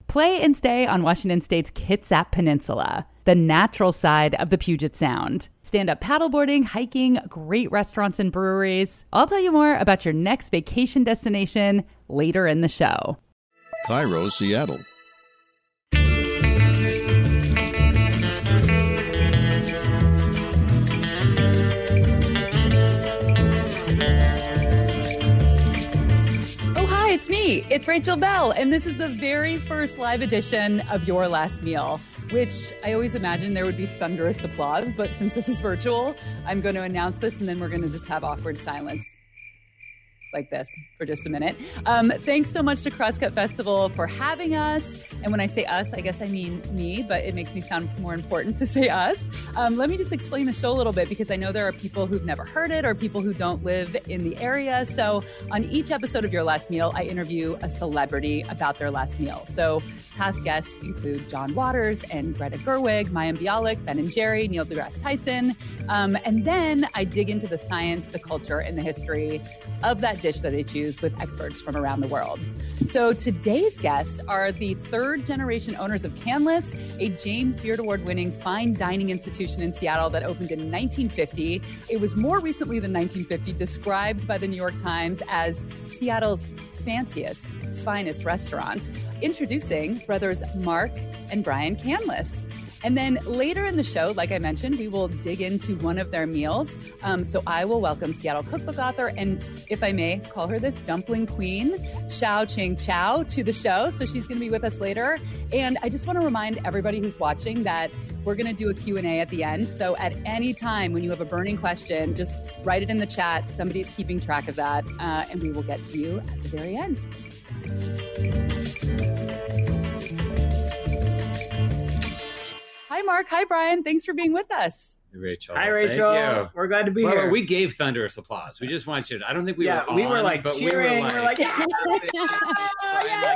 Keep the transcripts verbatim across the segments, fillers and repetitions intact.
Play and stay on Washington State's Kitsap Peninsula, the natural side of the Puget Sound. Stand-up paddleboarding, hiking, great restaurants and breweries. I'll tell you more about your next vacation destination later in the show. Cairo, Seattle. It's me. It's Rachel Bell, and this is the very first live edition of Your Last Meal, which I always imagine there would be thunderous applause, but since this is virtual, I'm going to announce this, and then we're going to just have awkward silence like this for just a minute. Um, thanks so much to Crosscut Festival for having us. And when I say us, I guess I mean me, but it makes me sound more important to say us. Um, let me just explain the show a little bit, because I know there are people who've never heard it or people who don't live in the area. So on each episode of Your Last Meal, I interview a celebrity about their last meal. So past guests include John Waters and Greta Gerwig, Mayim Bialik, Ben and Jerry, Neil deGrasse Tyson. Um, and then I dig into the science, the culture, and the history of that dish that they choose with experts from around the world. So today's guests are the third generation owners of Canlis, a James Beard Award winning fine dining institution in Seattle that opened in nineteen fifty. It was more recently than nineteen fifty described by the New York Times as Seattle's fanciest, finest restaurant. Introducing brothers Mark and Brian Canlis. And then later in the show, like I mentioned, we will dig into one of their meals. Um, so I will welcome Seattle cookbook author, and if I may call her this, dumpling queen, Xiao-Ching Chow, to the show. So she's going to be with us later. And I just want to remind everybody who's watching that we're going to do a Q and A at the end. So at any time when you have a burning question, just write it in the chat. Somebody's keeping track of that, uh, and we will get to you at the very end. Hi, Mark. Hi, Brian. Thanks for being with us. Hey, Rachel. Hi, Rachel. Thank you. We're glad to be well, here. We gave thunderous applause. We just want you to, I don't think we yeah, were on, we were like but cheering. we were like, we're like yeah. yeah.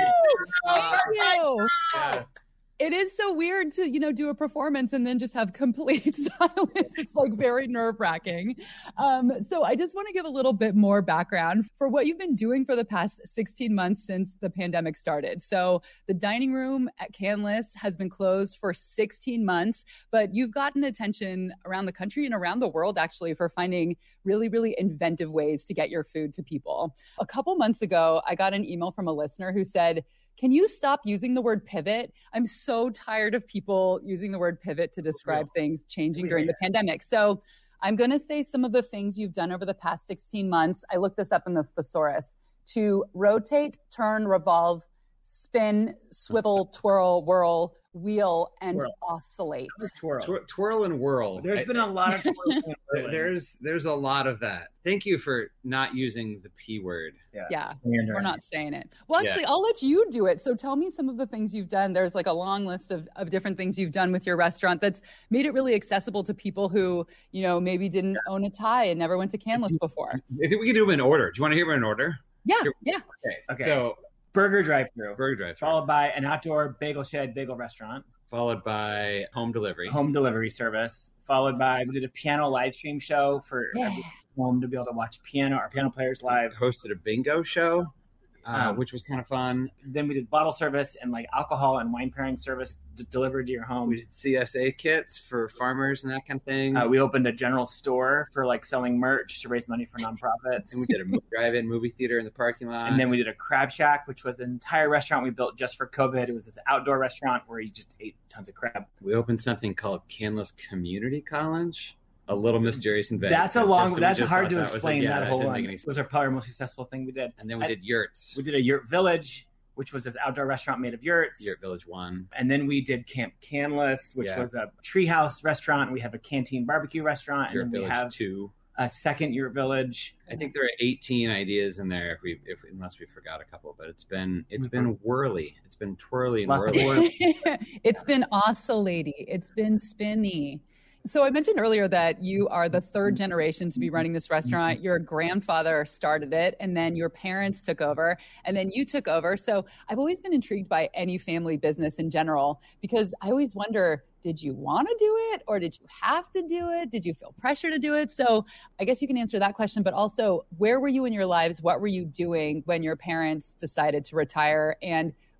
Thank you. Yeah. It is so weird to, you know, do a performance and then just have complete silence. It's like very nerve wracking. Um, so I just want to give a little bit more background for what you've been doing for the past sixteen months since the pandemic started. So the dining room at Canlis has been closed for sixteen months, but you've gotten attention around the country and around the world actually for finding really, really inventive ways to get your food to people. A couple months ago, I got an email from a listener who said, can you stop using the word pivot? I'm so tired of people using the word pivot to describe things changing during the pandemic. So I'm going to say some of the things you've done over the past sixteen months. I looked this up in the thesaurus: to rotate, turn, revolve, spin, swivel, twirl, whirl, wheel, and Whirl. oscillate. Twirl. Twir- twirl and whirl. There's I- been a lot of twirling. and There- whirling. There's there's a lot of that. Thank you for not using the P word. Yeah, Standard. we're not saying it. Well, Yeah. actually, I'll let you do it. So tell me some of the things you've done. There's like a long list of, of different things you've done with your restaurant that's made it really accessible to people who, you know, maybe didn't own a tie and never went to Canlis before. I think we can do them in order. Do you want to hear them in order? Yeah, Sure. yeah. Okay. Okay. So Burger drive-through, burger drive, followed by an outdoor bagel shed bagel restaurant, followed by home delivery. home delivery service, followed by we did a piano live stream show for Yeah. everyone home to be able to watch piano our piano players live. Hosted a bingo show, uh, Um, which was kind of fun. Then we did bottle service and like alcohol and wine pairing service d- delivered to your home. We did C S A kits for farmers and that kind of thing. Uh, we opened a general store for like selling merch to raise money for nonprofits. and we did a mo- drive-in movie theater in the parking lot. And then we did a crab shack, which was an entire restaurant we built just for COVID. It was this outdoor restaurant where you just ate tons of crab. we opened something called Canlis Community College. A little mysterious and vague. That's a but long. just- we That's just hard thought to that was, like, explain. yeah, that whole didn't one. make any It was our probably our most successful thing we did. And then we I- did yurts. We did a yurt village, which was this outdoor restaurant made of yurts. Yurt Village One. And then we did Camp Canlis, which Yeah. was a treehouse restaurant. We have a canteen barbecue restaurant, and Yurt then we Village have Two. a second yurt village. I think there are eighteen ideas in there, if we, if unless we forgot a couple. But it's been it's Mhm. been whirly. It's been twirly and Lots of whirly. It's been oscillating. It's been spinny. So I mentioned earlier that you are the third generation to be running this restaurant. Your grandfather started it, and then your parents took over, and then you took over. So I've always been intrigued by any family business in general, because I always wonder, did you want to do it or did you have to do it? Did you feel pressure to do it? So I guess you can answer that question, but also where were you in your lives? What were you doing when your parents decided to retire? And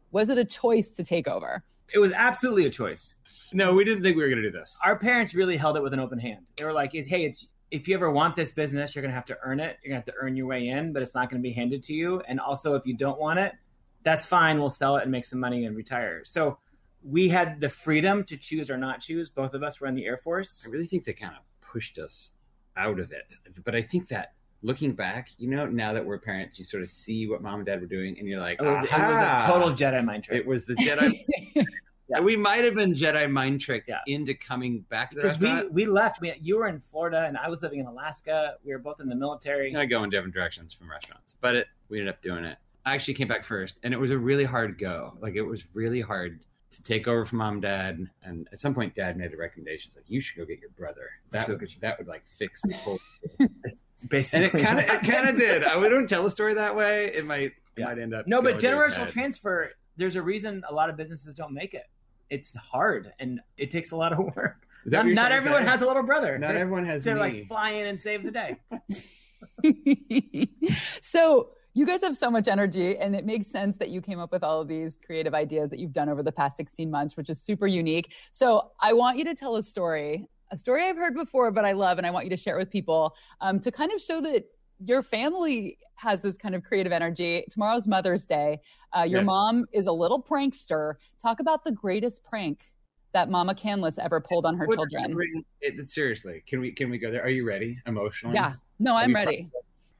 Was it a choice to take over? It was absolutely a choice. No, we didn't think we were going to do this. Our parents really held it with an open hand. They were like, hey, it's if you ever want this business, you're going to have to earn it. You're going to have to earn your way in, but it's not going to be handed to you. And also, if you don't want it, that's fine. We'll sell it and make some money and retire. So we had the freedom to choose or not choose. Both of us were in the Air Force. I really think they kind of pushed us out of it. But I think that looking back, you know, now that we're parents, you sort of see what mom and dad were doing, and you're like, it was, it was a total Jedi mind trick. It was the Jedi. Yeah. We might have been Jedi mind tricked yeah. into coming back to the because restaurant. we we left. We, you were in Florida, and I was living in Alaska. We were both in the military. I go in different directions from restaurants, but it, we ended up doing it. I actually came back first, and it was a really hard go. Like, it was really hard to take over from mom and dad. And at some point, dad made a recommendation. Like, you should go get your brother. That would, that would like fix the whole thing. Basically. And it kind of it kind of did. I we don't tell the story that way. It might, it yeah. might end up. No, but generational transfer, there's a reason a lot of businesses don't make it. It's hard, and it takes a lot of work. Not, not everyone has a little brother. Not they're, everyone has to me. like fly in and save the day. So you guys have so much energy, and it makes sense that you came up with all of these creative ideas that you've done over the past sixteen months, which is super unique. So I want you to tell a story, a story I've heard before, but I love, and I want you to share it with people um, to kind of show that your family has this kind of creative energy. Tomorrow's Mother's Day. Uh, your yes. mom is a little prankster. Talk about the greatest prank that Mama Canlis ever pulled on her what, children. It, seriously, can we can we go there? Are you ready emotionally? Yeah. No, I'm ready.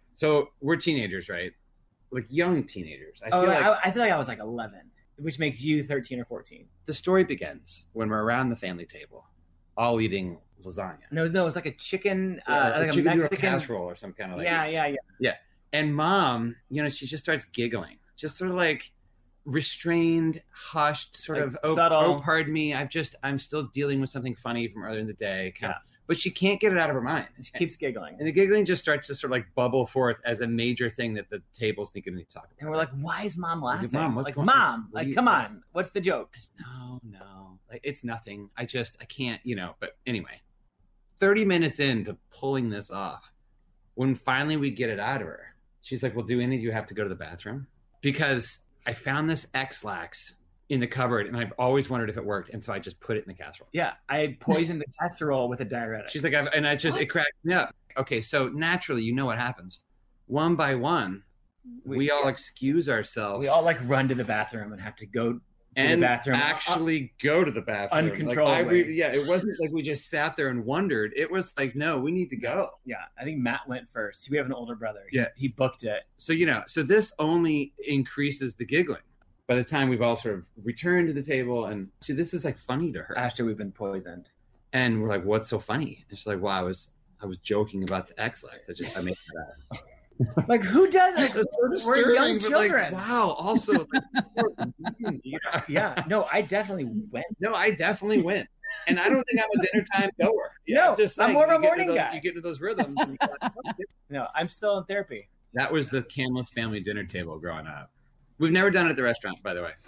So we're teenagers, right? Like young teenagers. I oh, feel like I, I feel like I was like eleven, which makes you thirteen or fourteen. The story begins when we're around the family table, all eating lasagna. No, no, it's like a chicken, uh, yeah, like a, chicken Mexican casserole or some kind of like. Yeah, yeah, yeah. Yeah. And mom, you know, she just starts giggling, just sort of like restrained, hushed, sort like of, oh, subtle. oh, pardon me. I've just, I'm still dealing with something funny from earlier in the day. Kind yeah. of, but she can't get it out of her mind. She keeps giggling. And the giggling just starts to sort of like bubble forth as a major thing that the table's thinking to talk about. And we're like, why is mom laughing? Like, mom, what's like, going mom, what like, you, come like, on. What's the joke? No, no. Like, it's nothing. I just, I can't, you know, but anyway, thirty minutes into pulling this off, when finally we get it out of her, she's like, well, do any of you have to go to the bathroom? Because I found this X-Lax in the cupboard, and I've always wondered if it worked, and so I just put it in the casserole. Yeah, I poisoned the casserole with a diuretic. She's like, I've, and I just, what? It cracked me up. Okay, so naturally, you know what happens. One by one, we, we all yeah. excuse ourselves. We all like run to the bathroom and have to go to and the bathroom. actually uh, go to the bathroom. Uncontrollably. Like, re- yeah, it wasn't like we just sat there and wondered. It was like, no, we need to go. Yeah, I think Matt went first. We have an older brother. He, yeah. He booked it. So, you know, so this only increases the giggling. By the time we've all sort of returned to the table, and see, this is like funny to her. After we've been poisoned. And we're like, what's so funny? And she's like, well, I was I was joking about the X-Lax. I just, I made that up. Like, who does it? Like, we're young children. Like, wow, also. Like, yeah. yeah, no, I definitely went. No, I definitely went. And I don't think I'm a dinner time goer. Yeah, no, just I'm like, more of a you morning those, guy. You get into those rhythms. And like, no, I'm still in therapy. That was the Canlis family dinner table growing up. We've never done it at the restaurant, by the way.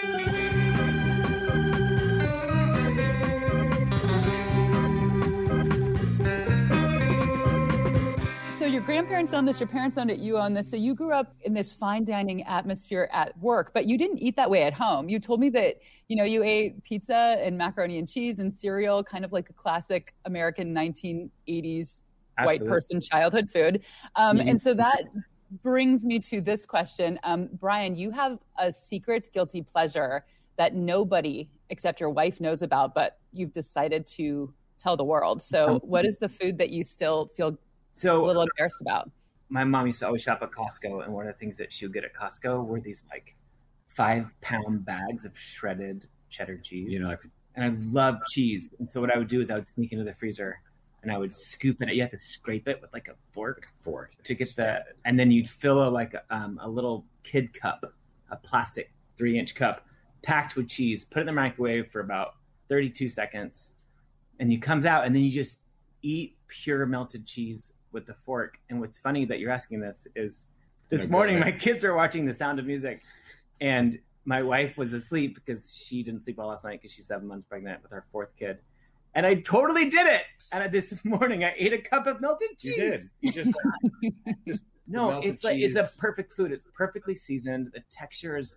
So your grandparents owned this, your parents owned it, you own this. So you grew up in this fine dining atmosphere at work, but you didn't eat that way at home. You told me that, you know, you ate pizza and macaroni and cheese and cereal, kind of like a classic American nineteen eighties Absolutely. White person childhood food. Um, mm-hmm. And so that brings me to this question. Um, Brian, you have a secret guilty pleasure that nobody except your wife knows about, but you've decided to tell the world. So what is the food that you still feel so, a little embarrassed about? My mom used to always shop at Costco, and one of the things that she would get at Costco were these like five pound bags of shredded cheddar cheese. You know, like, and I love cheese. And so what I would do is I would sneak into the freezer and I would scoop it. You have to scrape it with like a fork, fork to get the, and then you'd fill a like um, a little kid cup, a plastic three inch cup, packed with cheese. Put it in the microwave for about thirty-two seconds, and it comes out, and then you just eat pure melted cheese with the fork. And what's funny that you're asking this is, this okay, morning right. my kids are watching The Sound of Music, and my wife was asleep because she didn't sleep well last night because she's seven months pregnant with our fourth kid. And I totally did it. And this morning, I ate a cup of melted cheese. You did. You just, just no, it's like cheese. It's a perfect food. It's perfectly seasoned. The texture is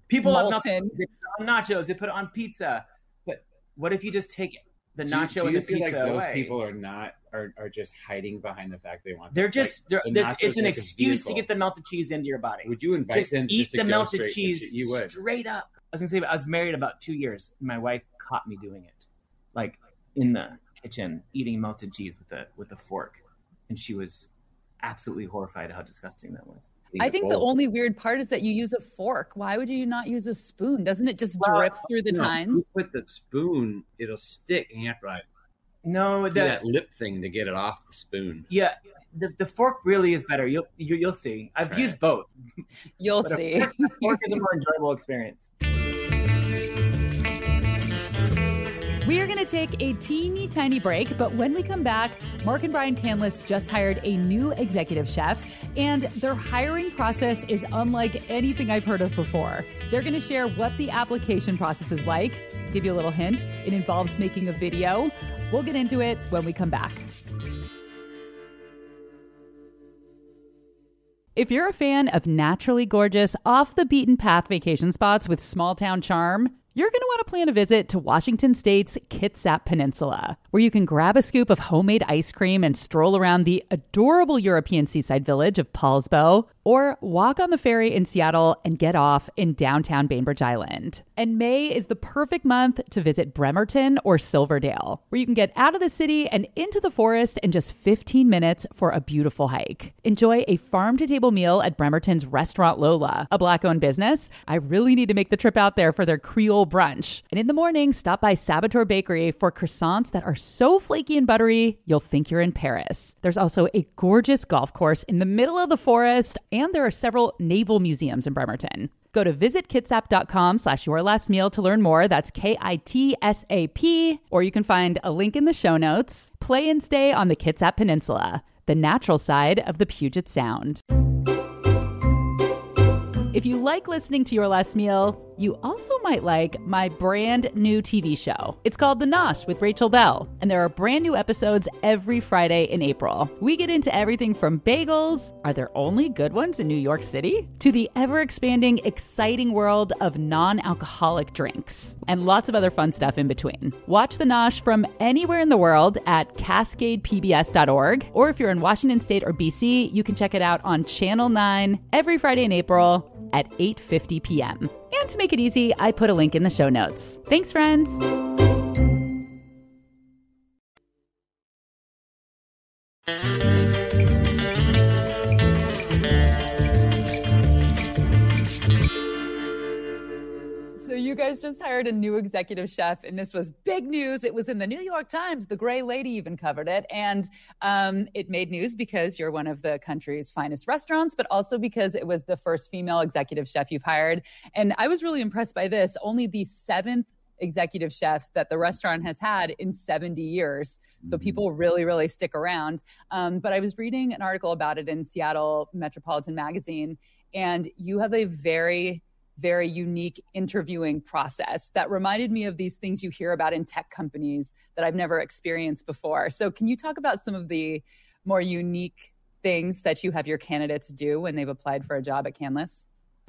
People love melted molten. cheese. They put it on nachos. They put it on pizza. But what if you just take the Do you- nacho do and you the feel pizza like those away? people are not are, are just hiding behind the fact they want? They're like, just they're, the it's, nachos it's an like a excuse to vehicle. get the melted cheese into your body. Would you invite Just them eat just to the go melted straight to cheese cheese? You would. straight up. I was gonna say I was married about two years. And my wife caught me doing it, like in the kitchen eating melted cheese with a with a fork, and she was absolutely horrified at how disgusting that was. I think the only weird part is that you use a fork. Why would you not use a spoon? Doesn't it just Well, drip through the No, tines? you put the spoon, it'll stick, and you have to like No, do the, that lip thing to get it off the spoon. yeah, the, the fork really is better. You'll you, you'll see. I've Right. used both. You'll But a see. fork, fork is a more enjoyable experience. We are going to take a teeny tiny break, but when we come back, Mark and Brian Canlis just hired a new executive chef, and their hiring process is unlike anything I've heard of before. They're going to share what the application process is like, give you a little hint. It involves making a video. We'll get into it when we come back. If you're a fan of naturally gorgeous, off-the-beaten-path vacation spots with small-town charm, you're going to want to plan a visit to Washington State's Kitsap Peninsula, where you can grab a scoop of homemade ice cream and stroll around the adorable European seaside village of Paulsbo, or walk on the ferry in Seattle and get off in downtown Bainbridge Island. And May is the perfect month to visit Bremerton or Silverdale, where you can get out of the city and into the forest in just fifteen minutes for a beautiful hike. Enjoy a farm-to-table meal at Bremerton's Restaurant Lola, a Black-owned business. I really need to make the trip out there for their Creole brunch. And in the morning, stop by Saboteur Bakery for croissants that are so flaky and buttery, you'll think you're in Paris. There's also a gorgeous golf course in the middle of the forest, and there are several naval museums in Bremerton. Go to visitkitsap.com slash your last meal to learn more. That's K I T S A P, or you can find a link in the show notes. Play and stay on the Kitsap Peninsula, the natural side of the Puget Sound. If you like listening to Your Last Meal, you also might like my brand new T V show. It's called The Nosh with Rachel Bell, and there are brand new episodes every Friday in April. We get into everything from bagels, are there only good ones in New York City, to the ever-expanding, exciting world of non-alcoholic drinks, and lots of other fun stuff in between. Watch The Nosh from anywhere in the world at cascade p b s dot org, or if you're in Washington State or B C, you can check it out on Channel nine every Friday in April at eight fifty p.m. And to make it easy, I put a link in the show notes. Thanks, friends. So you guys just hired a new executive chef, and this was big news. It was in the New York Times. The Gray Lady even covered it. And um, it made news because you're one of the country's finest restaurants, but also because it was the first female executive chef you've hired. And I was really impressed by this. Only the seventh executive chef that the restaurant has had in seventy years. So Mm-hmm. people really, really stick around. Um, but I was reading an article about it in Seattle Metropolitan Magazine, and you have a very very unique interviewing process that reminded me of these things you hear about in tech companies that I've never experienced before. So can you talk about some of the more unique things that you have your candidates do when they've applied for a job at Canlis?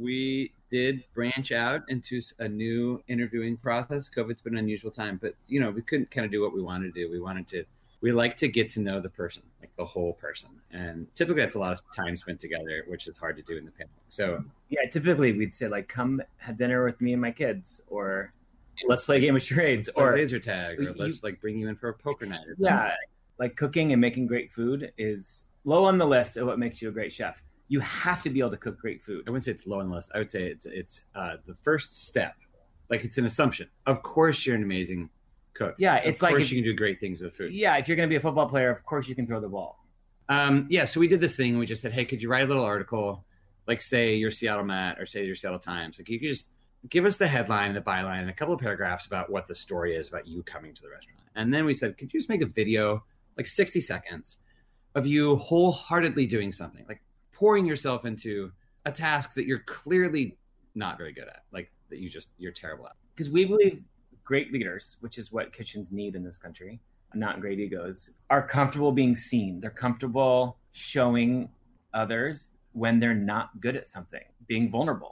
We did branch out into a new interviewing process. COVID's been an unusual time, but you know, we couldn't kind of do what we wanted to do. We wanted to, we like to get to know the person, like the whole person. And typically that's a lot of time spent together, which is hard to do in the pandemic. So Yeah, typically we'd say like, come have dinner with me and my kids, or let's play a game of charades, or or laser tag, or you- let's like bring you in for a poker night. Or yeah, something. like cooking and making great food is low on the list of what makes you a great chef. You have to be able to cook great food. I wouldn't say it's low on the list. I would say it's it's uh, the first step. Like it's an assumption. Of course, you're an amazing cook. Yeah, it's of like course if- you can do great things with food. Yeah, if you're going to be a football player, of course you can throw the ball. Um, yeah. So we did this thing. We just said, hey, could you write a little article, like say your Seattle Matt or say your Seattle Times? Like you could just give us the headline, the byline, and a couple of paragraphs about what the story is about you coming to the restaurant. And then we said, could you just make a video, like sixty seconds, of you wholeheartedly doing something, like pouring yourself into a task that you're clearly not very good at, like that you just you're terrible at. Because we believe great leaders, which is what kitchens need in this country, not great egos, are comfortable being seen. They're comfortable showing others when they're not good at something, being vulnerable.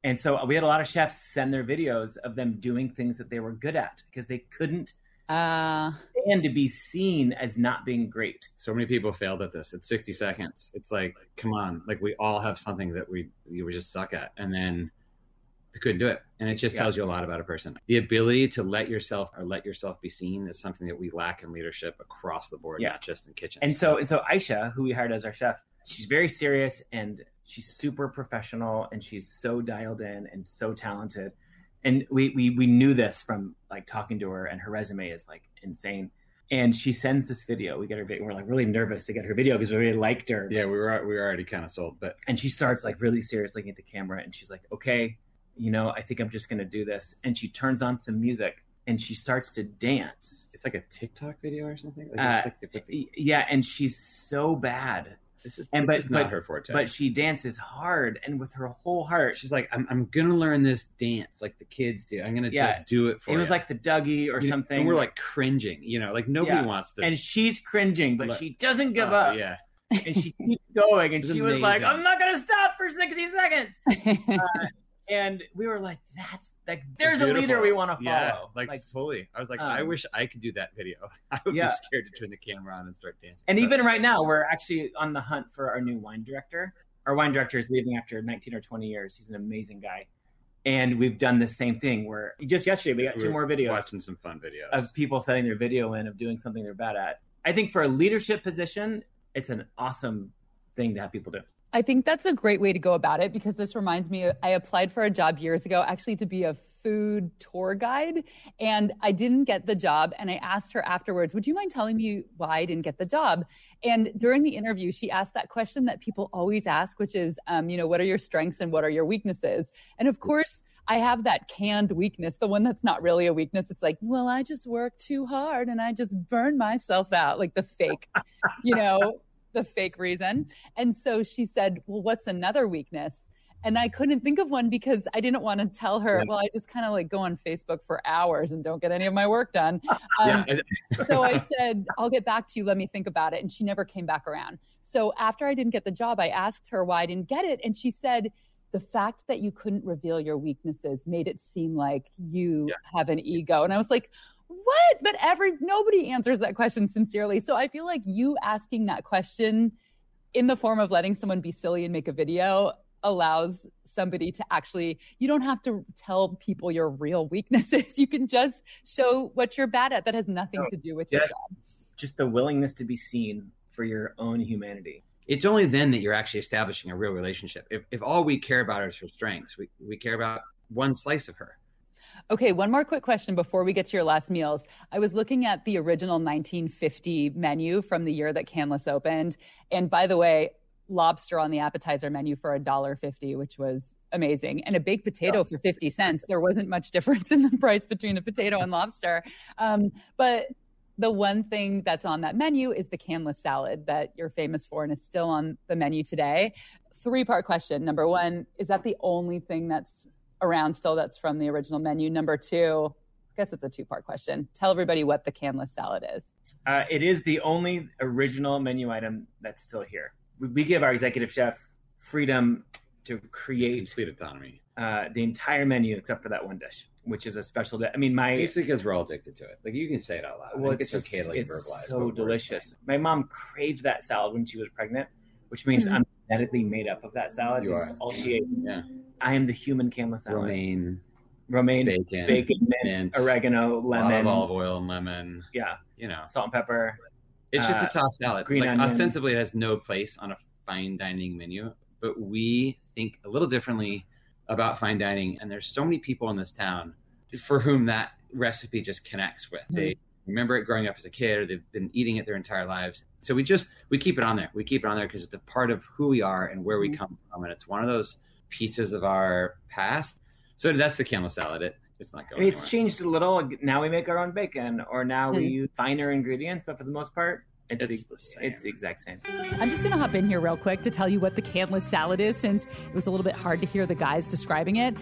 And so we had a lot of chefs send their videos of them doing things that they were good at because they couldn't Uh, stand to be seen as not being great. So many people failed at this. It's sixty seconds. It's like, come on, like we all have something that we you just suck at, and then they couldn't do it. And it just Yeah. tells you a lot about a person. The ability to let yourself or let yourself be seen is something that we lack in leadership across the board, Yeah. not just in kitchens. And so, and so Aisha, who we hired as our chef, she's very serious and she's super professional and she's so dialed in and so talented. And we, we, we knew this from like talking to her, and her resume is like insane. And she sends this video. We get her video. We're like really nervous to get her video because we really liked her. yeah, we were we were already kind of sold, but And she starts like really serious looking at the camera, and she's like, okay, you know, I think I'm just going to do this. And she turns on some music and she starts to dance. it's like a TikTok video or something. Like, Uh, it's like the- yeah. And she's so bad. this is, and this but- is not but- her forte. But she dances hard and with her whole heart. she's like, I'm I'm gonna learn this dance like the kids do. I'm gonna Yeah. just do it for It was you. like the Dougie or You know, something. And we're like cringing, you know, like nobody Yeah. wants to. and she's cringing, but Look. she doesn't give Oh, up. Yeah. And she keeps going. And It's she was like, amazing. I'm not going to stop for sixty seconds. Uh, and we were like, that's like, there's a Beautiful. leader we want to follow. Yeah, like, fully. I was like, I um, wish I could do that video. I would Yeah. be scared to turn the camera on and start dancing. And So- even right now, we're actually on the hunt for our new wine director. Our wine director is leaving after nineteen or twenty years. He's an amazing guy. And we've done the same thing where just yesterday, we got two We're more videos watching some fun videos. of people setting their video in of doing something they're bad at. I think for a leadership position, it's an awesome thing to have people do. I think that's a great way to go about it, because this reminds me, I applied for a job years ago, actually to be a food tour guide, and I didn't get the job. And I asked her afterwards, would you mind telling me why I didn't get the job? And during the interview, she asked that question that people always ask, which is, um, you know, what are your strengths and what are your weaknesses? And of course, I have that canned weakness, the one that's not really a weakness. It's like, well, I just work too hard and I just burn myself out, like the fake, you know, the fake reason. And so she said, well, what's another weakness? And I couldn't think of one because I didn't want to tell her, well, I just kind of like go on Facebook for hours and don't get any of my work done. Um, yeah. so I said, I'll get back to you. Let me think about it. And she never came back around. So after I didn't get the job, I asked her why I didn't get it. And she said, the fact that you couldn't reveal your weaknesses made it seem like you Yeah. have an ego. And I was like, what? But every nobody answers that question sincerely. So I feel like you asking that question in the form of letting someone be silly and make a video allows somebody to actually, you don't have to tell people your real weaknesses. You can just show what you're bad at. That has nothing Oh, to do with your yes. job. Just the willingness to be seen for your own humanity. It's only then that you're actually establishing a real relationship. If, if all we care about is her strengths, we, we care about one slice of her. Okay, one more quick question before we get to your last meals. I was looking at the original nineteen fifty menu from the year that Canlis opened. And by the way, lobster on the appetizer menu for one dollar fifty, which was amazing. And a baked potato for fifty cents. There wasn't much difference in the price between a potato and lobster. Um, but the one thing that's on that menu is the Canlis salad that you're famous for and is still on the menu today. Three-part question. Number one, is that the only thing that's around still that's from the original menu? Number two, I guess it's a two-part question. Tell everybody what the Canlis salad is. Uh, it is the only original menu item that's still here. We, we give our executive chef freedom to create Complete autonomy. uh, the entire menu except for that one dish, which is a special dish. I mean, my Basically, because we're all addicted to it. Like, you can say it out loud. well, I think it's, it's, just, okay to like it's verbalize. so what we're delicious. saying. My mom craved that salad when she was pregnant, which means Mhm. I'm genetically made up of that salad. You This are. is all she ate. Yeah. I am the human Canlis salad. Romaine, Romaine, bacon, bacon, mint, mint, oregano, a lot lemon, of olive oil and lemon. yeah, You know, salt and pepper. it's just uh, a top salad. green Like, onion. ostensibly, it has no place on a fine dining menu, but we think a little differently about fine dining. And there's so many people in this town for whom that recipe just connects with. Mm-hmm. They remember it growing up as a kid, or they've been eating it their entire lives. So we just, we keep it on there. We keep it on there because it's a part of who we are and where we Mhm. come from. And it's one of those pieces of our past. So that's the Canlis salad. It, it's not I going mean, it's anywhere. changed a little. Now we make our own bacon, or now we Mm. use finer ingredients, but for the most part, it's, It's the, the same. it's the exact same. I'm just going to hop in here real quick to tell you what the Canlis salad is, since it was a little bit hard to hear the guys describing it.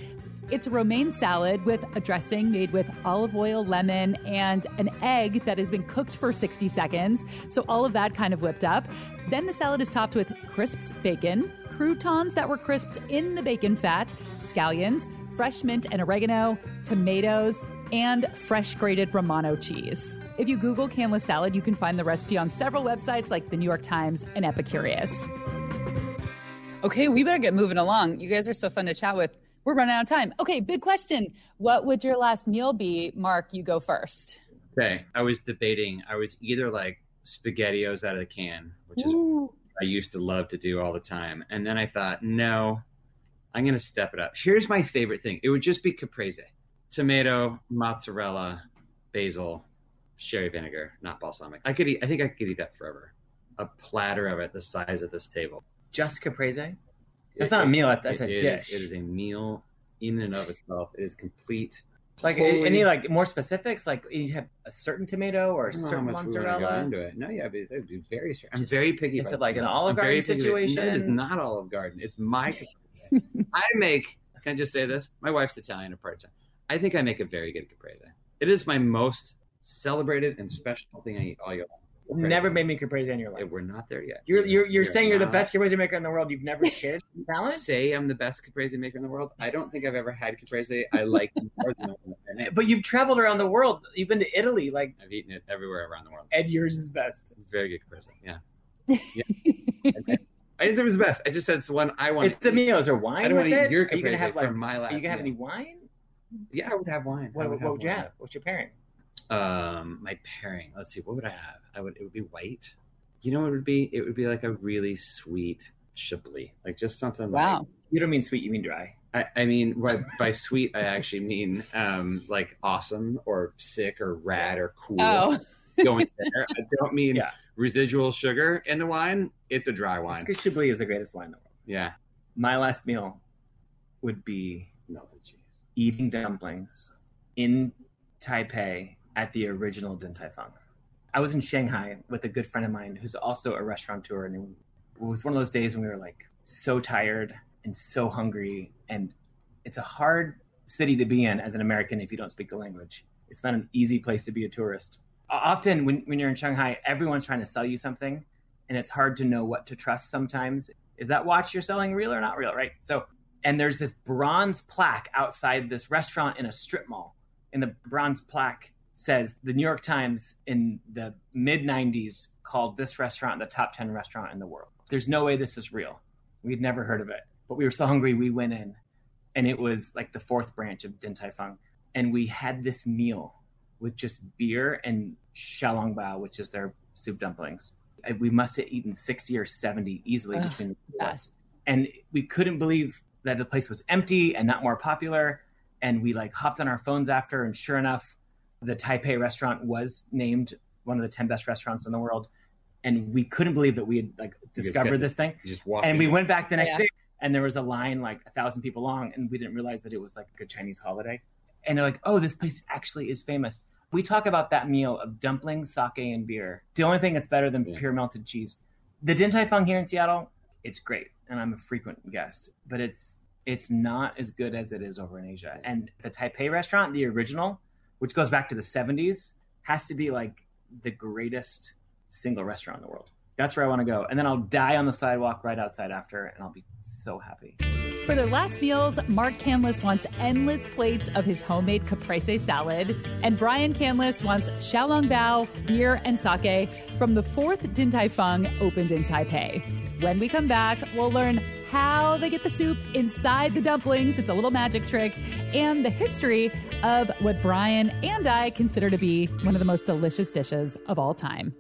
It's a romaine salad with a dressing made with olive oil, lemon, and an egg that has been cooked for sixty seconds. So all of that kind of whipped up. Then the salad is topped with crisped bacon, croutons that were crisped in the bacon fat, scallions, fresh mint and oregano, tomatoes, and fresh grated Romano cheese. If you Google canless salad, you can find the recipe on several websites like the New York Times and Epicurious. Okay, we better get moving along. You guys are so fun to chat with. We're running out of time. Okay, big question. What would your last meal be? Mark, you go first. Okay, I was debating. I was either like SpaghettiOs out of the can, which is Ooh. what I used to love to do all the time. And then I thought, no, I'm going to step it up. Here's my favorite thing. It would just be caprese. Tomato, mozzarella, basil, sherry vinegar, not balsamic. I could eat, I think I could eat that forever. A platter of it the size of this table. Just caprese? That's It- not a meal. That's it a is- dish. It is a meal in and of itself. It is complete. Like Holy- any like more specifics? Like you have a certain tomato or a I don't know how certain much we're gonna go mozzarella? into it. No, yeah, but it would be very. I'm Just- very picky. is about it like an tomatoes. Olive I'm very Garden picky about- No, it is situation? not Olive Garden. It's my. I make. Can I just say this? My wife's Italian, a part time. I think I make a very good caprese. It is my most celebrated and special thing I eat all year long. You've never made me caprese in your life. Yeah, we're not there yet. You're you're you're We are saying you're the not- best caprese maker in the world. You've never shared talent. Say I'm the best caprese maker in the world. I don't think I've ever had caprese. I like it more than I've But you've traveled around the world. You've been to Italy. Like I've eaten it everywhere around the world. Ed, yours is best. It's very good caprese. Yeah. yeah. I didn't say it was the best. I just said it's the one I want. It's a meal. Is there wine I don't with want to it? eat your Are you gonna caprese have like? from my Are last you gonna have any meal. wine? Yeah, I would have wine. I What, would what would you wine. have? What's your pairing? Um, my pairing. Let's see. What would I have? I would. It would be white. You know what it would be? It would be like a really sweet Chablis, like just something. Wow. You don't mean sweet. You mean dry. Like, I, I mean, by, by sweet, I actually mean um, like awesome or sick or rad or cool. Oh. Going there. I don't mean Yeah. residual sugar in the wine. It's a dry wine. Because Chablis is the greatest wine in the world. Yeah. My last meal would be Melted cheese. eating dumplings in Taipei at the original Din Tai Fung. I was in Shanghai with a good friend of mine who's also a restaurateur, and it was one of those days when we were like so tired and so hungry, and it's a hard city to be in as an American if you don't speak the language. It's not an easy place to be a tourist. Often when, when you're in Shanghai, everyone's trying to sell you something, and it's hard to know what to trust sometimes. Is that watch you're selling real or not real, right? So, and there's this bronze plaque outside this restaurant in a strip mall, and the bronze plaque says the New York Times in the mid nineties called this restaurant the top ten restaurant in the world. There's no way this is real. We'd never heard of it, but we were so hungry we went in, and it was like the fourth branch of Din Tai Fung, and we had this meal with just beer and xiaolongbao, which is their soup dumplings. And we must have eaten sixty or seventy easily Ugh, between the two of us. yes. And we couldn't believe that the place was empty and not more popular. And we like hopped on our phones after, and sure enough, the Taipei restaurant was named one of the ten best restaurants in the world. And we couldn't believe that we had like guys discovered got this thing. You just walk And in. we went back the next Yeah. day, and there was a line like a thousand people long, and we didn't realize that it was like a Chinese holiday. And they're like, oh, this place actually is famous. We talk about that meal of dumplings, sake, and beer. The only thing that's better than Yeah. pure melted cheese. The Din Tai Fung here in Seattle, it's great, and I'm a frequent guest, but it's it's not as good as it is over in Asia. And the Taipei restaurant, the original, which goes back to the seventies, has to be like the greatest single restaurant in the world. That's where I want to go. And then I'll die on the sidewalk right outside after, and I'll be so happy. For their last meals, Mark Canless wants endless plates of his homemade caprese salad, and Brian Canless wants xiaolongbao, beer, and sake from the fourth Din Tai Fung opened in Taipei. When we come back, we'll learn how they get the soup inside the dumplings, it's a little magic trick, and the history of what Brian and I consider to be one of the most delicious dishes of all time.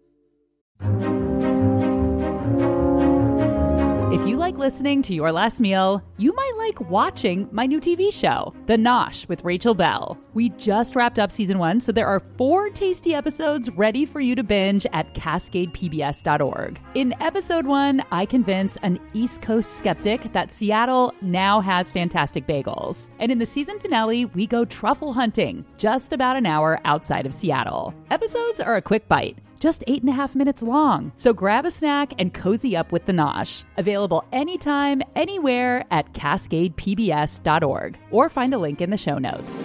If you like listening to Your Last Meal, you might like watching my new T V show, The Nosh with Rachel Bell. We just wrapped up season one, so there are four tasty episodes ready for you to binge at cascade p b s dot org. In episode one, I convince an East Coast skeptic that Seattle now has fantastic bagels. And in the season finale, we go truffle hunting, just about an hour outside of Seattle. Episodes are a quick bite. just eight and a half minutes long. So grab a snack and cozy up with the Nosh. Available anytime, anywhere at cascade p b s dot org or find a link in the show notes.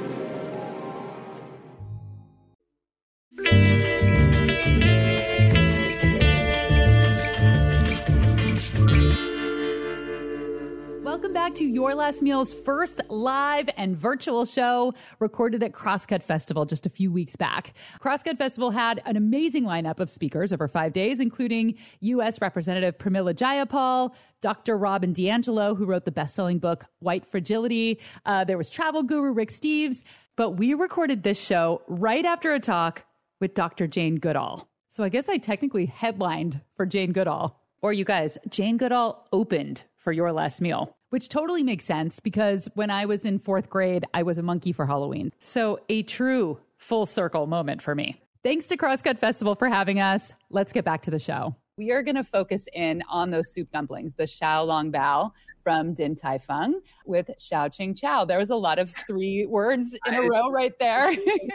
Welcome back to Your Last Meal's first live and virtual show, recorded at Crosscut Festival just a few weeks back. Crosscut Festival had an amazing lineup of speakers over five days, including U S Representative Pramila Jayapal, Doctor Robin DiAngelo, who wrote the best-selling book White Fragility. Uh, there was travel guru Rick Steves. But we recorded this show right after a talk with Doctor Jane Goodall. So I guess I technically headlined for Jane Goodall. Or you guys, Jane Goodall opened for Your Last Meal, which totally makes sense because when I was in fourth grade, I was a monkey for Halloween. So a true full circle moment for me. Thanks to Crosscut Festival for having us. Let's get back to the show. We are going to focus in on those soup dumplings, the Xiao Long Bao from Din Tai Fung with Xiao Qing Chow. There was a lot of three words in a row right there.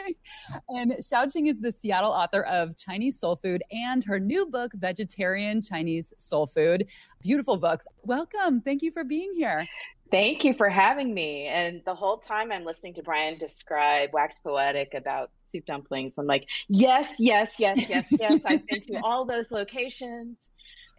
And Xiao Qing is the Seattle author of Chinese Soul Food and her new book, Vegetarian Chinese Soul Food. Beautiful books. Welcome. Thank you for being here. Thank you for having me. And the whole time I'm listening to Brian describe wax poetic about soup dumplings, I'm like, yes, yes, yes, yes, yes. I've been to all those locations.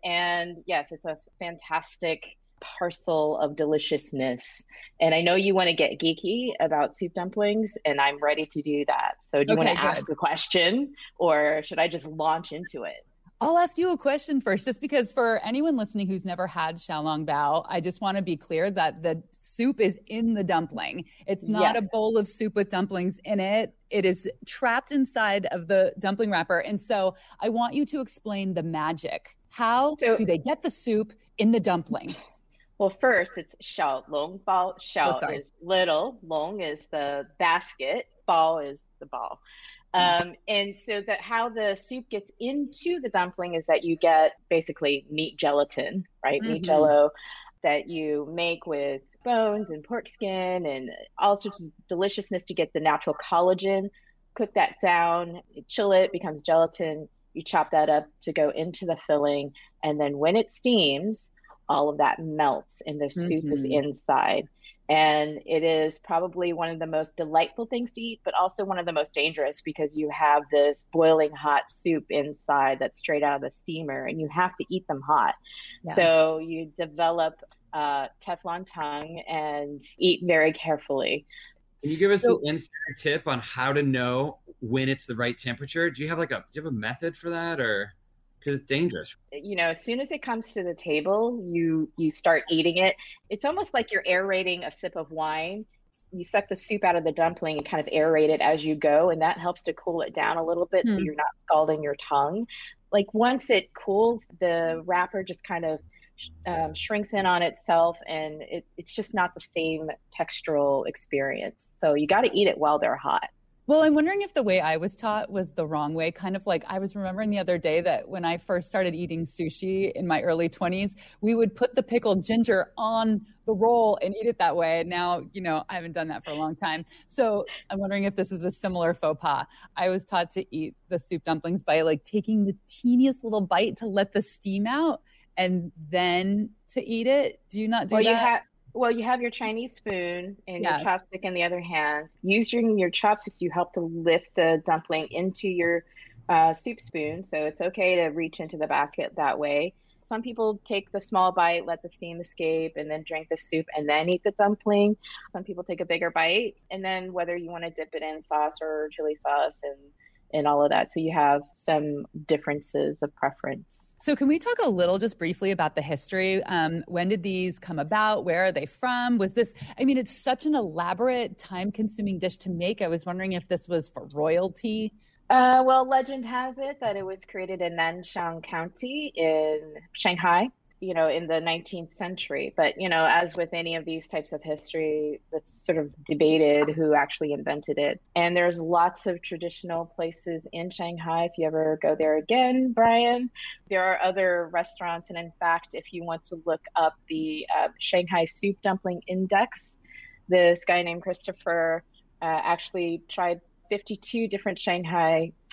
And yes, it's a fantastic parcel of deliciousness. And I know you want to get geeky about soup dumplings, and I'm ready to do that. So do you Okay, want to good. ask a question, or should I just launch into it? I'll ask you a question first, just because for anyone listening who's never had Xiaolong Bao, I just want to be clear that the soup is in the dumpling. It's not Yes. a bowl of soup with dumplings in it. It is trapped inside of the dumpling wrapper. And so I want you to explain the magic. How So- do they get the soup in the dumpling? Well, first it's xiao long bao. Xiao Oh, sorry. is little, long is the basket, bao is the ball. Um, and so that how the soup gets into the dumpling is that you get basically meat gelatin, right? Meat Mhm. jello that you make with bones and pork skin and all sorts of deliciousness to get the natural collagen. Cook that down, chill it, becomes gelatin. You chop that up to go into the filling. And then when it steams, all of that melts and the soup is Mhm. inside. And it is probably one of the most delightful things to eat, but also one of the most dangerous because you have this boiling hot soup inside that's straight out of the steamer and you have to eat them hot. Yeah. So you develop uh, Teflon tongue and eat very carefully. Can you give us So- an insider tip on how to know when it's the right temperature? Do you have like a do you have a method for that, or because it's dangerous? You know, as soon as it comes to the table, you you start eating it. It's almost like you're aerating a sip of wine. You suck the soup out of the dumpling and kind of aerate it as you go, and that helps to cool it down a little bit so Hmm. you're not scalding your tongue. Like once it cools, the wrapper just kind of um, shrinks in on itself, and it, it's just not the same textural experience. So you got to eat it while they're hot. Well, I'm wondering if the way I was taught was the wrong way. Kind of like I was remembering the other day that when I first started eating sushi in my early twenties, we would put the pickled ginger on the roll and eat it that way. And now, you know, I haven't done that for a long time. So I'm wondering if this is a similar faux pas. I was taught to eat the soup dumplings by like taking the teeniest little bite to let the steam out and then to eat it. Do you not do Well, that? you have well, you have your Chinese spoon and Yeah. your chopstick in the other hand. Use your your chopsticks. You help to lift the dumpling into your uh, soup spoon, so it's okay to reach into the basket that way. Some people take the small bite, let the steam escape, and then drink the soup and then eat the dumpling. Some people take a bigger bite, and then whether you want to dip it in sauce or chili sauce and and all of that. So you have some differences of preference. So can we talk a little just briefly about the history? Um, when did these come about? Where are they from? Was this, I mean, it's such an elaborate, time-consuming dish to make. I was wondering if this was for royalty. Uh, well, legend has it that it was created in Nanxiang County in Shanghai, you know, in the nineteenth century. But, you know, as with any of these types of history, that's sort of debated who actually invented it. And there's lots of traditional places in Shanghai. If you ever go there again, Brian, there are other restaurants. And in fact, if you want to look up the uh, Shanghai Soup Dumpling Index, this guy named Christopher uh, actually tried fifty-two different Shanghai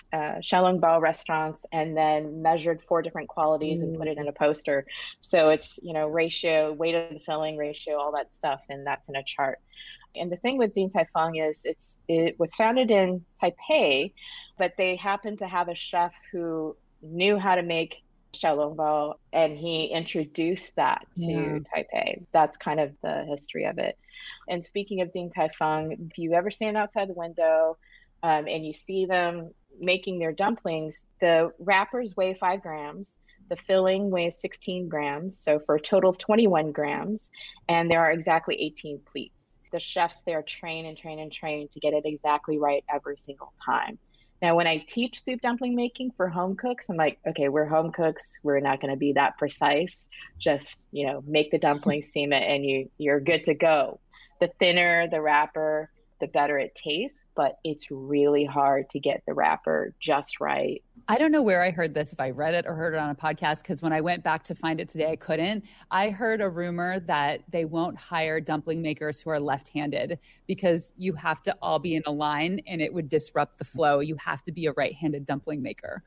uh, Xiaolongbao restaurants and then measured four different qualities and put it in a poster. So it's, you know, ratio, weight of the filling ratio, all that stuff, and that's in a chart. And the thing with Din Tai Fung is it's it was founded in Taipei, but they happened to have a chef who knew how to make Xiaolongbao, and he introduced that to Yeah. Taipei. That's kind of the history of it. And speaking of Din Tai Fung, if you ever stand outside the window um, and you see them making their dumplings, the wrappers weigh five grams. The filling weighs sixteen grams, so for a total of twenty-one grams, and there are exactly eighteen pleats. The chefs there train and train and train to get it exactly right every single time. Now, when I teach soup dumpling making for home cooks, I'm like, okay, we're home cooks. We're not going to be that precise. Just, you know, make the dumpling, steam it, and you, you're good to go. The thinner the wrapper, the better it tastes, but it's really hard to get the wrapper just right. I don't know where I heard this, if I read it or heard it on a podcast, because when I went back to find it today, I couldn't. I heard a rumor that they won't hire dumpling makers who are left-handed because you have to all be in a line and it would disrupt the flow. You have to be a right-handed dumpling maker.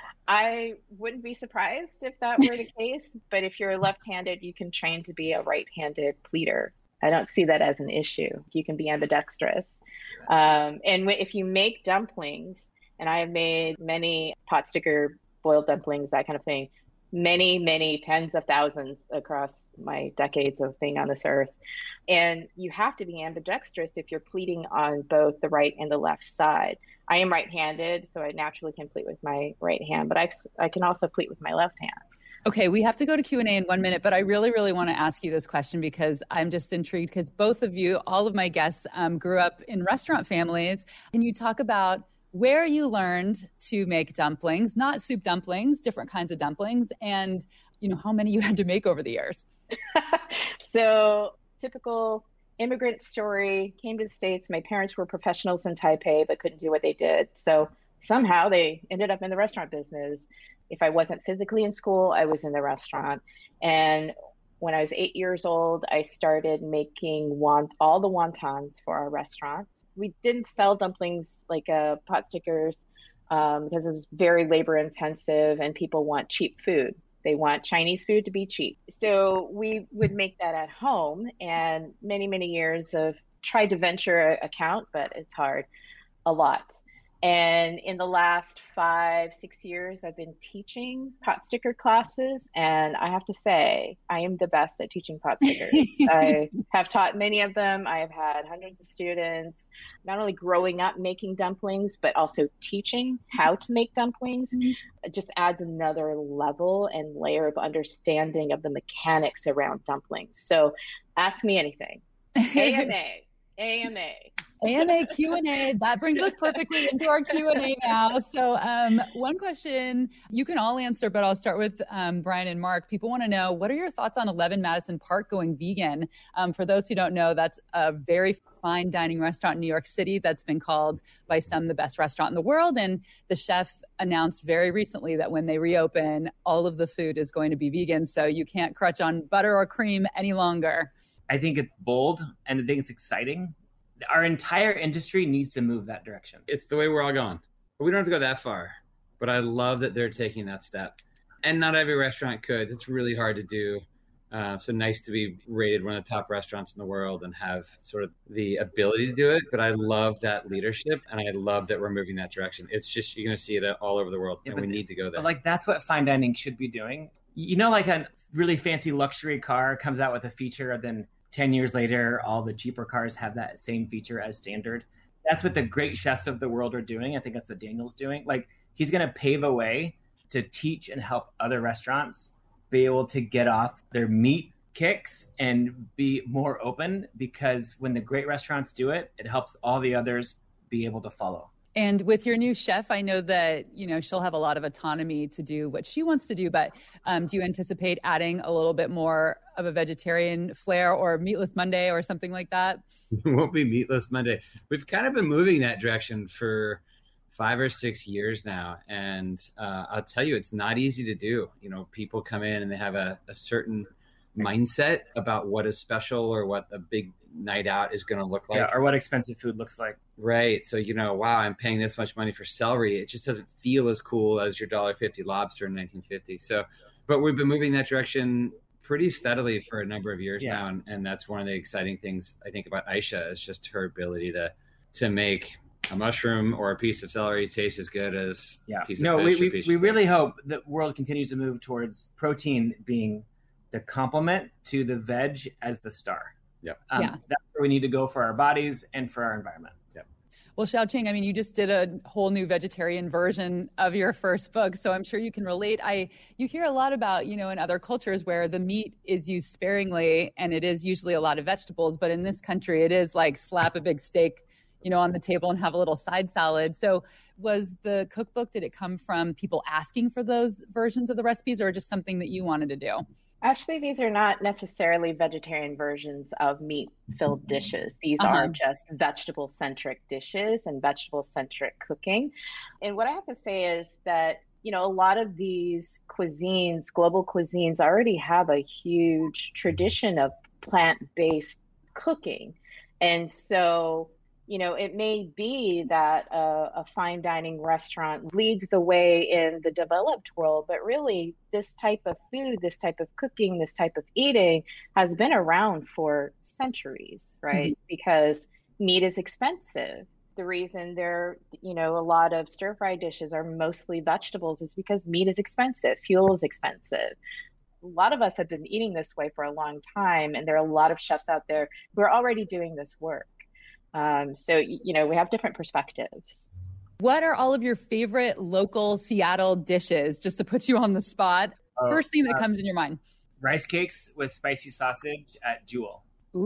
I wouldn't be surprised if that were the case, but if you're left-handed, you can train to be a right-handed pleater. I don't see that as an issue. You can be ambidextrous. Um, and w- if you make dumplings, and I have made many pot sticker boiled dumplings, that kind of thing, many, many tens of thousands across my decades of being on this earth. And you have to be ambidextrous if you're pleating on both the right and the left side. I am right-handed, so I naturally can pleat with my right hand, but I, I can also pleat with my left hand. Okay, we have to go to Q and A in one minute, but I really, really want to ask you this question because I'm just intrigued because both of you, all of my guests, um, grew up in restaurant families. Can you talk about where you learned to make dumplings, not soup dumplings, different kinds of dumplings, and you know how many you had to make over the years? So typical immigrant story, came to the States. My parents were professionals in Taipei, but couldn't do what they did. So somehow they ended up in the restaurant business. If I wasn't physically in school, I was in the restaurant. And when I was eight years old, I started making wont- all the wontons for our restaurant. We didn't sell dumplings like uh, pot stickers um, because it was very labor intensive and people want cheap food. They want Chinese food to be cheap. So we would make that at home, and many, many years of tried to venture account, but it's hard, a lot. And in the last five, six years, I've been teaching pot sticker classes. And I have to say, I am the best at teaching pot stickers. I have taught many of them. I have had hundreds of students, not only growing up making dumplings, but also teaching how to make dumplings. Mm-hmm. It just adds another level and layer of understanding of the mechanics around dumplings. So ask me anything. A M A. A M A. A M A Q and A. That brings us perfectly into our Q and A now. So um, one question you can all answer, but I'll start with um, Brian and Mark. People want to know, what are your thoughts on eleven Madison Park going vegan? Um, for those who don't know, that's a very fine dining restaurant in New York City that's been called by some the best restaurant in the world. And the chef announced very recently that when they reopen, all of the food is going to be vegan. So you can't crutch on butter or cream any longer. I think it's bold and I think it's exciting. Our entire industry needs to move that direction. It's the way we're all going. But we don't have to go that far. But I love that they're taking that step. And not every restaurant could. It's really hard to do. Uh, so nice to be rated one of the top restaurants in the world and have sort of the ability to do it. But I love that leadership, and I love that we're moving that direction. It's just, you're going to see it all over the world, yeah, and we need to go there. But like, that's what fine dining should be doing. You know, like a really fancy luxury car comes out with a feature, and then ten years later, all the cheaper cars have that same feature as standard. That's what the great chefs of the world are doing. I think that's what Daniel's doing. Like, he's going to pave a way to teach and help other restaurants be able to get off their meat kicks and be more open, because when the great restaurants do it, it helps all the others be able to follow. And with your new chef, I know that, you know, she'll have a lot of autonomy to do what she wants to do, but um, do you anticipate adding a little bit more of a vegetarian flair or Meatless Monday or something like that? It won't be Meatless Monday. We've kind of been moving that direction for five or six years now. And uh, I'll tell you, it's not easy to do. You know, people come in and they have a, a certain mindset about what is special or what a big night out is going to look like. Yeah, or what expensive food looks like. Right. So, you know, wow, I'm paying this much money for celery. It just doesn't feel as cool as your one dollar fifty lobster in nineteen fifty. So, but we've been moving that direction pretty steadily for a number of years yeah. now. And, and that's one of the exciting things I think about Aisha is just her ability to, to make a mushroom or a piece of celery taste as good as yeah. a piece no, of fish. No, we, we, we really hope the world continues to move towards protein being the complement to the veg as the star. Yeah. Um, yeah. That's where we need to go for our bodies and for our environment. Yeah. Well, Xiaoqing, I mean, you just did a whole new vegetarian version of your first book, so I'm sure you can relate. I you hear a lot about, you know, in other cultures where the meat is used sparingly and it is usually a lot of vegetables, but in this country it is like slap a big steak, you know, on the table and have a little side salad. So was the cookbook, did it come from people asking for those versions of the recipes or just something that you wanted to do? Actually, these are not necessarily vegetarian versions of meat-filled dishes. These uh-huh. are just vegetable-centric dishes and vegetable-centric cooking. And what I have to say is that, you know, a lot of these cuisines, global cuisines, already have a huge tradition of plant-based cooking. And so, you know, it may be that a, a fine dining restaurant leads the way in the developed world, but really this type of food, this type of cooking, this type of eating has been around for centuries, right? Mm-hmm. Because meat is expensive. The reason there, you know, a lot of stir-fry dishes are mostly vegetables is because meat is expensive, fuel is expensive. A lot of us have been eating this way for a long time, and there are a lot of chefs out there who are already doing this work. Um, so, you know, we have different perspectives. What are all of your favorite local Seattle dishes, just to put you on the spot? Oh, First thing that uh, comes in your mind. Rice cakes with spicy sausage at Jewel.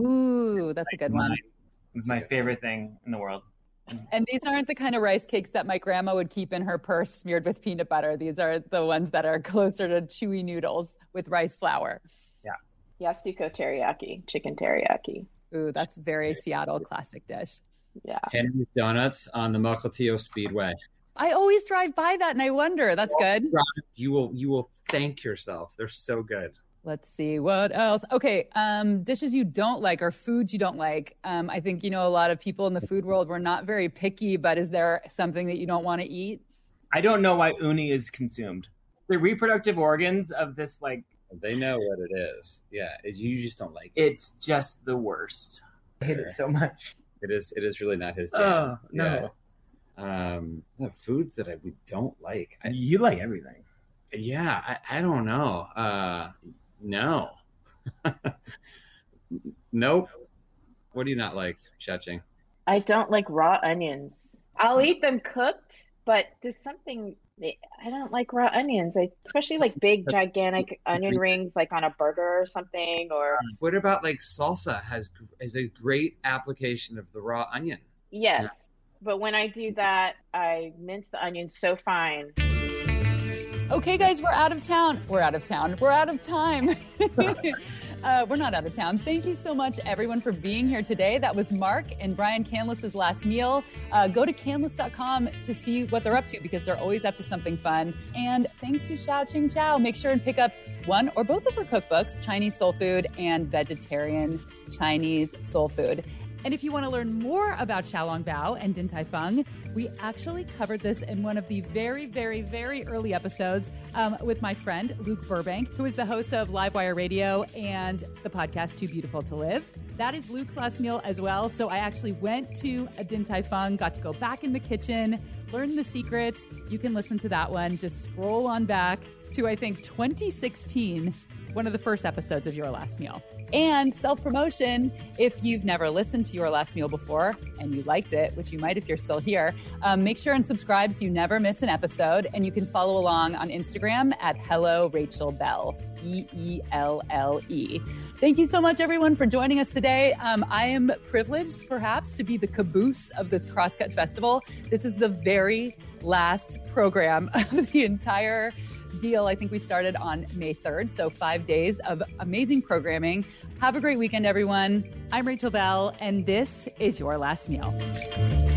Ooh, that's a good one. It's my favorite thing in the world. And these aren't the kind of rice cakes that my grandma would keep in her purse smeared with peanut butter. These are the ones that are closer to chewy noodles with rice flour. Yeah. Yasuko teriyaki, chicken teriyaki. Ooh, that's very Seattle classic dish. Yeah. Henry's Donuts on the Mukilteo Speedway. I always drive by that and I wonder. That's good. You will you will thank yourself. They're so good. Let's see what else. Okay, um, dishes you don't like or foods you don't like. Um, I think, you know, a lot of people in the food world were not very picky, but is there something that you don't want to eat? I don't know why uni is consumed. The reproductive organs of this, like, they know what it is. Yeah, it's, you just don't like it. It's just the worst. I hate it so much. It is. It is really not his jam. Oh no. Yeah. Um, the foods that I we don't like. I, you like everything. Yeah, I, I don't know. Uh, no. Nope. What do you not like, Xiaoqing? I don't like raw onions. I'll eat them cooked, but there's something. I don't like raw onions, I, especially like big, gigantic onion rings, like on a burger or something. Or what about like salsa? Has is a great application of the raw onion. Yes, yeah. But when I do that, I mince the onions so fine. Okay, guys, we're out of town. We're out of town. We're out of time. uh, we're not out of town. Thank you so much, everyone, for being here today. That was Mark and Brian Canless's last meal. Uh, go to canless dot com to see what they're up to because they're always up to something fun. And thanks to Xiaoqing Zhao. Make sure and pick up one or both of her cookbooks, Chinese Soul Food and Vegetarian Chinese Soul Food. And if you want to learn more about Xiaolong Bao and Din Tai Fung, we actually covered this in one of the very, very, very early episodes um, with my friend Luke Burbank, who is the host of Livewire Radio and the podcast Too Beautiful to Live. That is Luke's last meal as well. So I actually went to a Din Tai Fung, got to go back in the kitchen, learn the secrets. You can listen to that one. Just scroll on back to, I think, twenty sixteen, one of the first episodes of Your Last Meal. And self-promotion, if you've never listened to Your Last Meal before and you liked it, which you might if you're still here, um, make sure and subscribe so you never miss an episode. And you can follow along on Instagram at Hello Rachel Belle, E E L L E. Thank you so much, everyone, for joining us today. Um, I am privileged, perhaps, to be the caboose of this Crosscut Festival. This is the very last program of the entire deal. I think we started on May third, so five days of amazing programming. Have a great weekend, everyone. I'm Rachel Belle, and this is Your Last Meal.